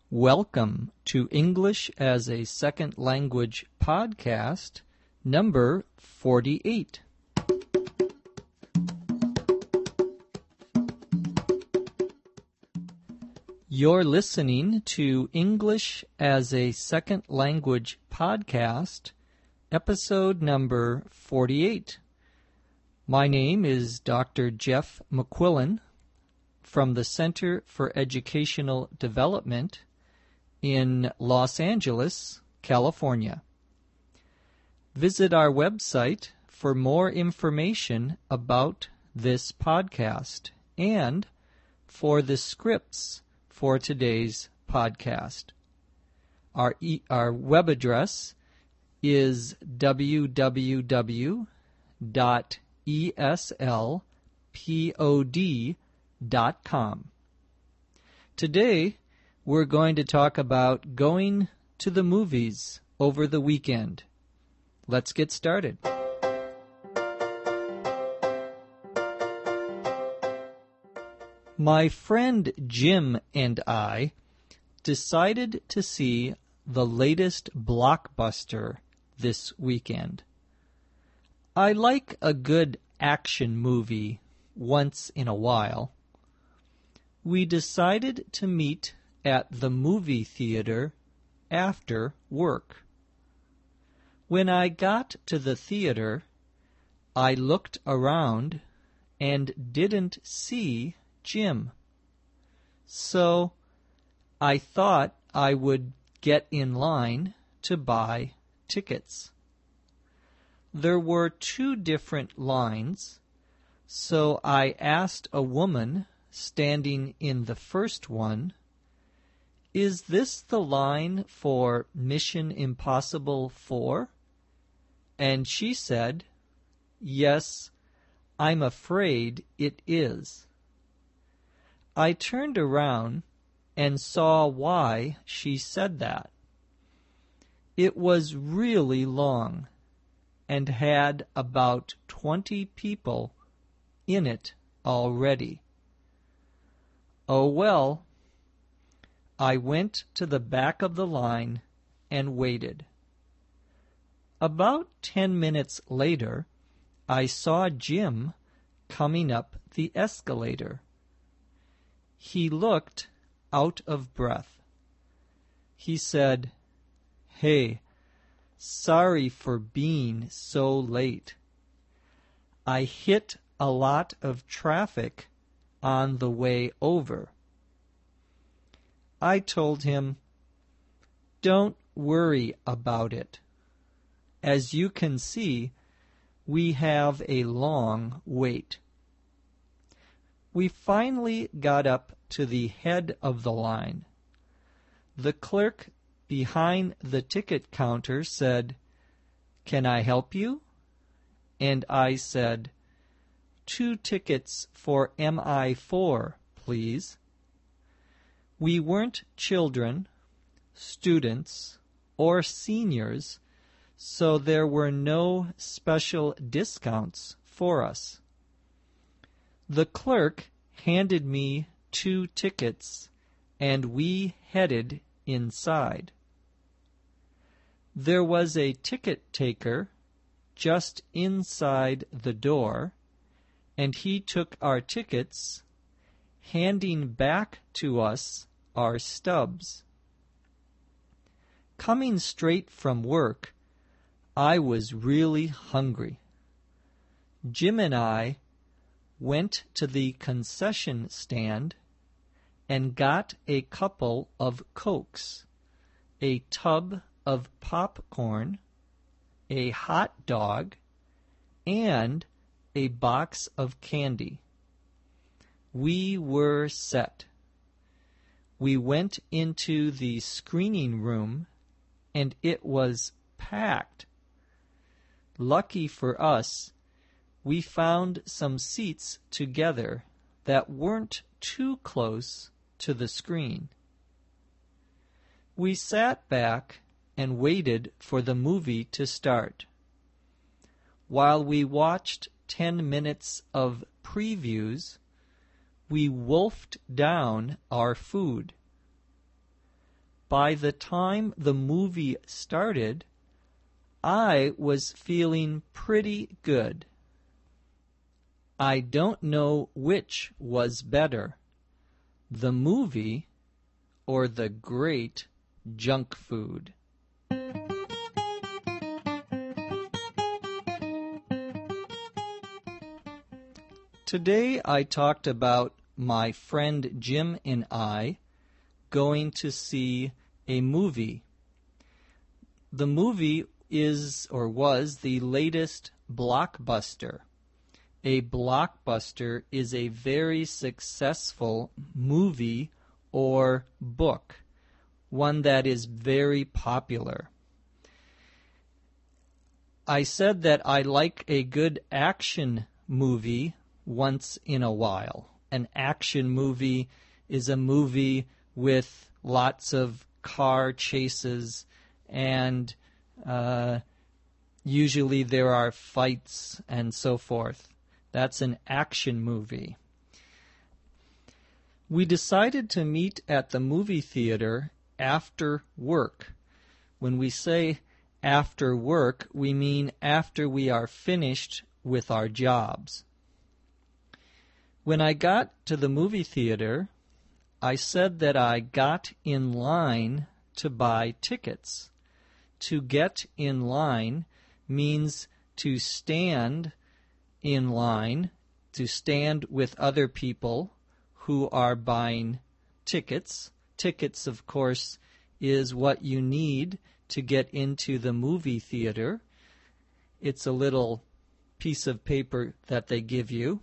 Welcome to English as a Second Language podcast, number 48. You're listening to English as a Second Language podcast, episode number 48. My name is Dr. Jeff McQuillan from the Center for Educational Development in Los Angeles, California. Visit our website for more information about this podcast and for the scripts for today's podcast. Our web address is www.eslpod.com. Today, we're going to talk about going to the movies over the weekend. Let's get started. My friend Jim and I decided to see the latest blockbuster this weekend. I like a good action movie once in a while. We decided to meet at the movie theater after work. When I got to the theater, I looked around and didn't see Jim. So I thought I would get in line to buy tickets. There were 2 different lines, so I asked a woman standing in the first one, "Is this the line for Mission Impossible 4? And she said, "Yes, I'm afraid it is." I turned around and saw why she said that. It was really long and had about 20 people in it already. Oh well. I went to the back of the line and waited. About 10 minutes later, I saw Jim coming up the escalator. He looked out of breath. He said, "Hey, sorry for being so late. I hit a lot of traffic on the way over." I told him, "Don't worry about it. As you can see, we have a long wait." We finally got up to the head of the line. The clerk behind the ticket counter said, "Can I help you?" And I said, "2 tickets for MI4, please." We weren't children, students, or seniors, so there were no special discounts for us. The clerk handed me 2 tickets, and we headed inside. There was a ticket taker just inside the door, and he took our tickets, handing back to us our stubs. Coming straight from work, I was really hungry. Jim and I went to the concession stand and got a couple of Cokes, a tub of popcorn, a hot dog, and a box of candy. We were set. We went into the screening room, and it was packed. Lucky for us, we found some seats together that weren't too close to the screen. We sat back and waited for the movie to start. While we watched 10 minutes of previews, we wolfed down our food. by the time the movie started, I was feeling pretty good. I don't know which was better, the movie or the great junk food. Today I talked about my friend Jim and I going to see a movie. The movie is or was the latest blockbuster. A blockbuster is a very successful movie or book, one that is very popular. I said that I like a good action movie once in a while. An action movie is a movie with lots of car chases and usually there are fights and so forth. That's an action movie. We decided to meet at the movie theater after work. When we say after work, we mean after we are finished with our jobs. When I got to the movie theater, I said that I got in line to buy tickets. To get in line means to stand in line, to stand with other people who are buying tickets. Tickets, of course, is what you need to get into the movie theater. It's a little piece of paper that they give you.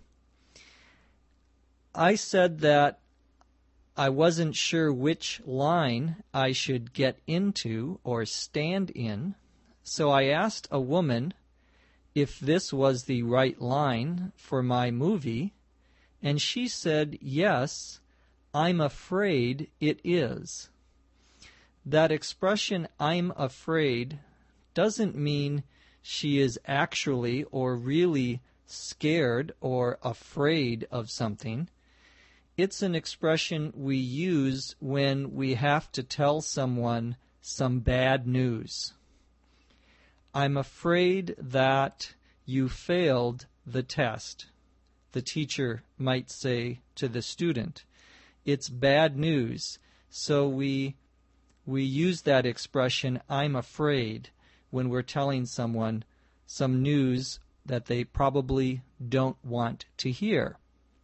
I said that I wasn't sure which line I should get into or stand in, so I asked a woman if this was the right line for my movie, and she said, yes, I'm afraid it is. That expression, I'm afraid, doesn't mean she is actually or really scared or afraid of something. It's an expression we use when we have to tell someone some bad news. I'm afraid that you failed the test. The teacher might say to the student, it's bad news. So we use that expression, I'm afraid, when we're telling someone some news that they probably don't want to hear.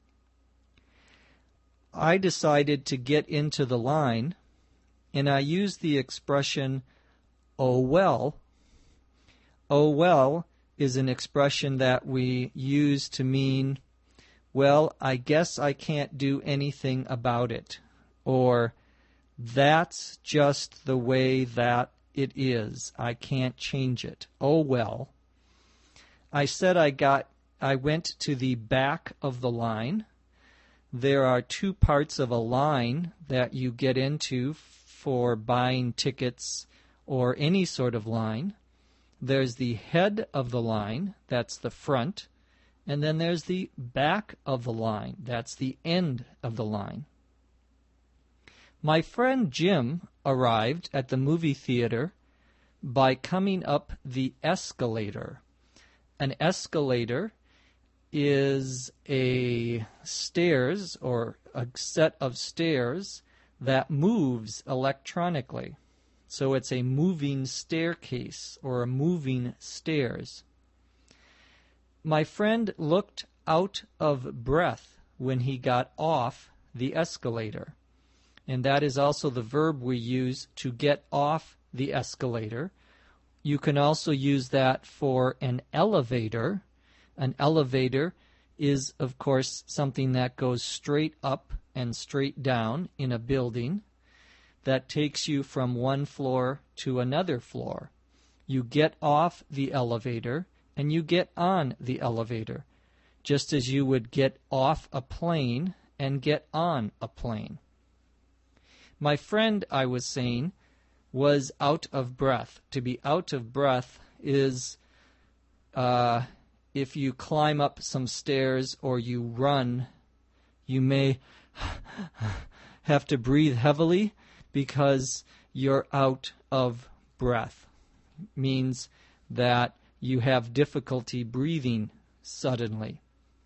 I decided to get into the line, and I used the expression, oh well. Oh well is an expression that we use to mean, well, I guess I can't do anything about it, or that's just the way that it is. I can't change it. Oh well. I said I went to the back of the line. There are two parts of a line that you get into for buying tickets or any sort of line. There's the head of the line, that's the front, and then there's the back of the line, that's the end of the line. My friend Jim arrived at the movie theater by coming up the escalator. An escalator is a stairs or a set of stairs that moves electronically. So it's a moving staircase or a moving stairs. My friend looked out of breath when he got off the escalator. And that is also the verb we use to get off the escalator. You can also use that for an elevator. An elevator is, of course, something that goes straight up and straight down in a building that takes you from one floor to another floor. You get off the elevator and you get on the elevator, just as you would get off a plane and get on a plane. My friend, I was saying, was out of breath. To be out of breath is if you climb up some stairs or you run, you may have to breathe heavily because you're out of breath. Means that you have difficulty breathing suddenly.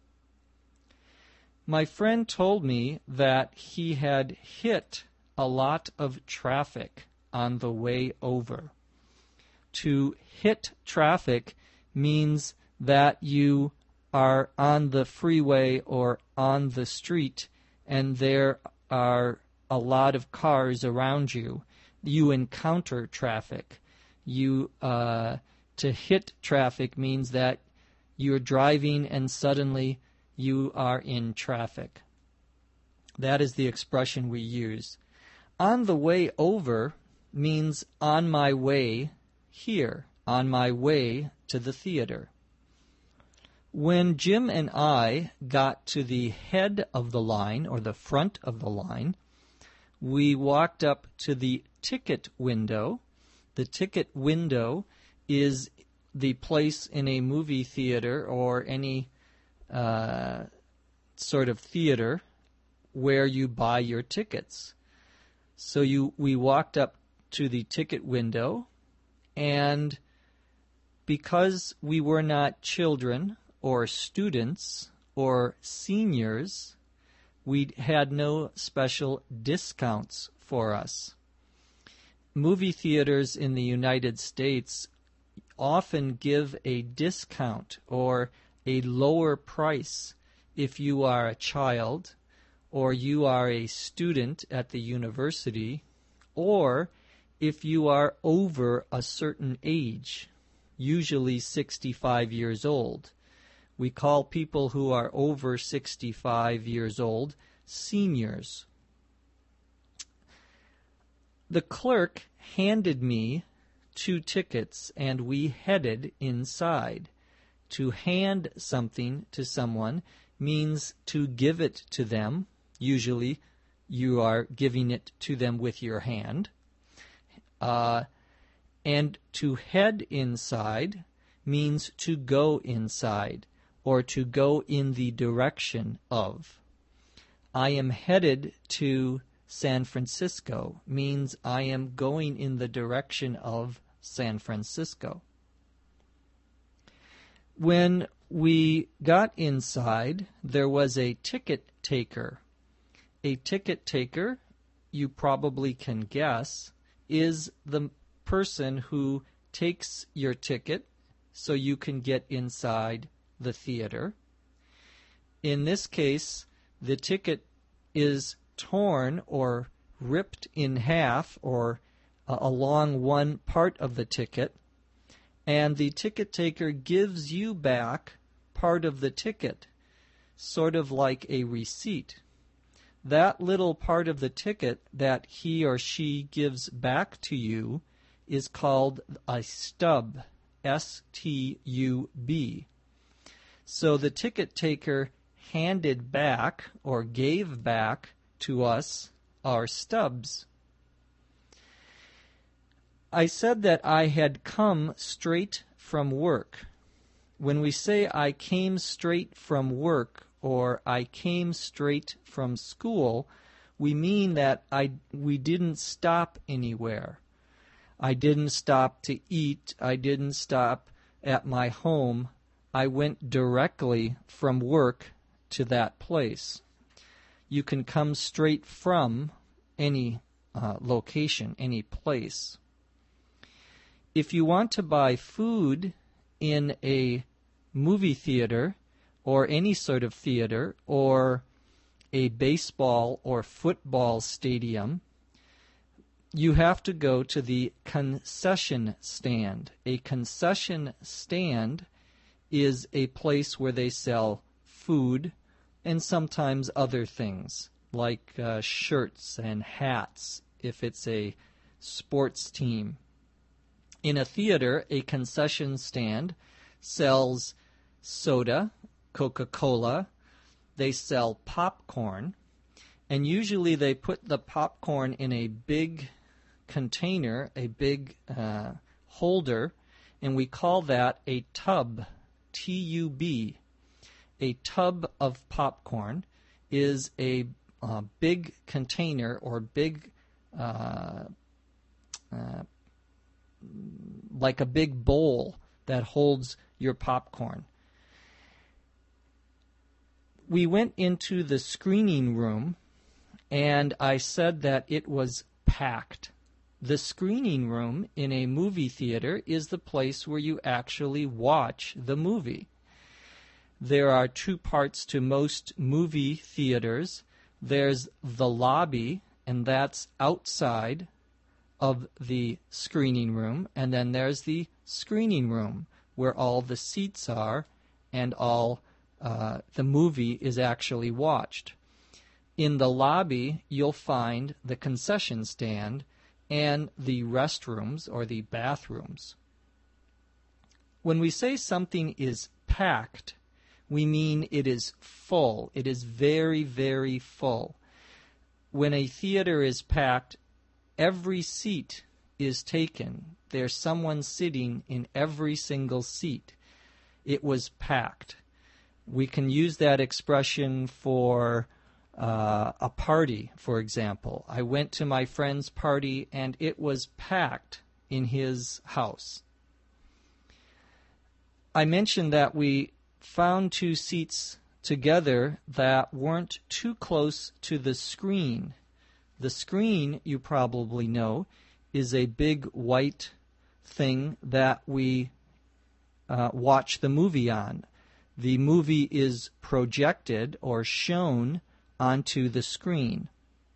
My friend told me that he had hit a lot of traffic on the way over. To hit traffic means that you are on the freeway or on the street and there are a lot of cars around you. You encounter traffic. To hit traffic means that you're driving and suddenly you are in traffic. That is the expression we use. On the way over means on my way here, on my way to the theater. When Jim and I got to the head of the line, or the front of the line, we walked up to the ticket window. The ticket window is the place in a movie theater or any sort of theater where you buy your tickets. So we walked up to the ticket window, and because we were not children or students or seniors, we had no special discounts for us. Movie theaters in the United States often give a discount or a lower price if you are a child or you are a student at the university, or if you are over a certain age, usually 65 years old. We call people who are over 65 years old seniors. The clerk handed me 2 tickets and we headed inside. To hand something to someone means to give it to them. Usually you are giving it to them with your hand. And to head inside means to go inside or to go in the direction of. I am headed to San Francisco means I am going in the direction of San Francisco. When we got inside, there was a ticket taker. A ticket taker, you probably can guess, is the person who takes your ticket so you can get inside the theater. In this case, the ticket is torn or ripped in half or along one part of the ticket, and the ticket taker gives you back part of the ticket, sort of like a receipt. That little part of the ticket that he or she gives back to you is called a stub, S-T-U-B. So the ticket taker handed back or gave back to us our stubs. I said that I had come straight from work. When we say I came straight from work or I came straight from school, we mean that we didn't stop anywhere. I didn't stop to eat. I didn't stop at my home. I went directly from work to that place. You can come straight from any location, any place. If you want to buy food in a movie theater or any sort of theater or a baseball or football stadium, you have to go to the concession stand. A concession stand is a place where they sell food and sometimes other things like shirts and hats if it's a sports team. In a theater, a concession stand sells soda, Coca-Cola. They sell popcorn, and usually they put the popcorn in a big container, a big holder, and we call that a tub, T-U-B. A tub of popcorn is a big container or big like a big bowl that holds your popcorn. We went into the screening room, and I said that it was packed. The screening room in a movie theater is the place where you actually watch the movie. There are two parts to most movie theaters. There's the lobby, and that's outside of the screening room, and then there's the screening room where all the seats are and all the movie is actually watched. In the lobby, you'll find the concession stand and the restrooms or the bathrooms. When we say something is packed, we mean it is full. It is very, very full. When a theater is packed, every seat is taken. There's someone sitting in every single seat. It was packed. We can use that expression for a party, for example. I went to my friend's party and it was packed in his house. I mentioned that we found two seats together that weren't too close to the screen. The screen, you probably know, is a big white thing that we watch the movie on. The movie is projected or shown onto the screen.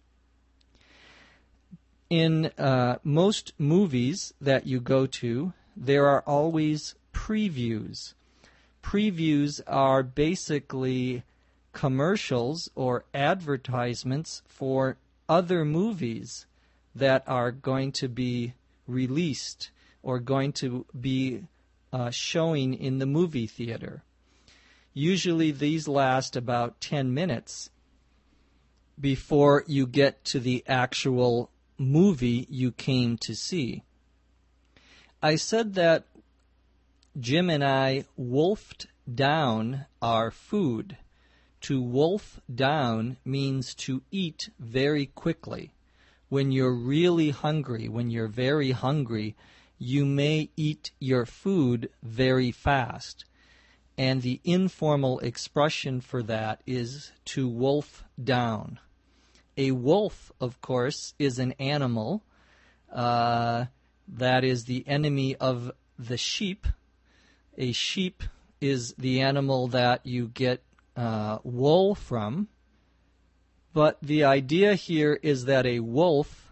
In most movies that you go to, there are always previews. Previews are basically commercials or advertisements for other movies that are going to be released or going to be showing in the movie theater. Usually these last about 10 minutes before you get to the actual movie you came to see. I said that Jim and I wolfed down our food. To wolf down means to eat very quickly. When you're really hungry, when you're very hungry, you may eat your food very fast. And the informal expression for that is to wolf down. A wolf, of course, is an animal that is the enemy of the sheep. A sheep is the animal that you get wool from. But the idea here is that a wolf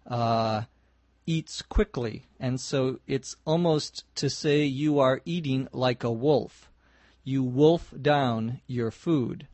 eats quickly. And so it's almost to say you are eating like a wolf. You wolf down your food.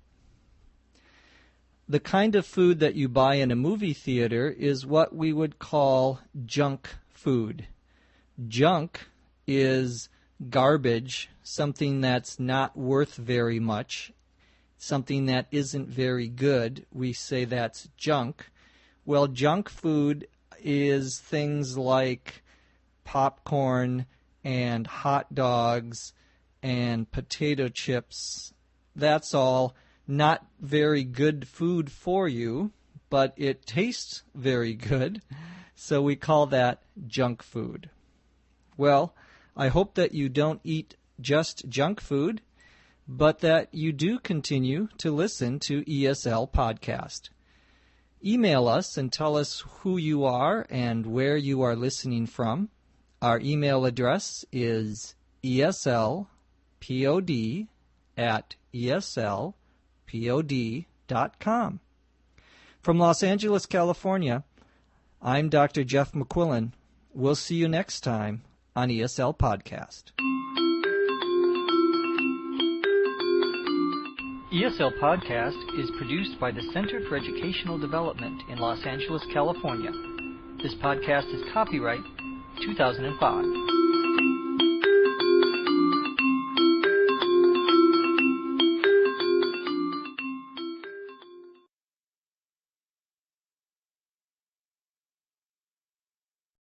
The kind of food that you buy in a movie theater is what we would call junk food. Junk is garbage, something that's not worth very much, something that isn't very good. We say that's junk. Well, junk food is things like popcorn and hot dogs and potato chips. That's all not very good food for you, but it tastes very good, so we call that junk food. Well, I hope that you don't eat just junk food, but that you do continue to listen to ESL Podcast. Email us and tell us who you are and where you are listening from. Our email address is eslpod@eslpod.com. From Los Angeles, California, I'm Dr. Jeff McQuillan. We'll see you next time on ESL Podcast. ESL Podcast is produced by the Center for Educational Development in Los Angeles, California. This podcast is copyright 2005.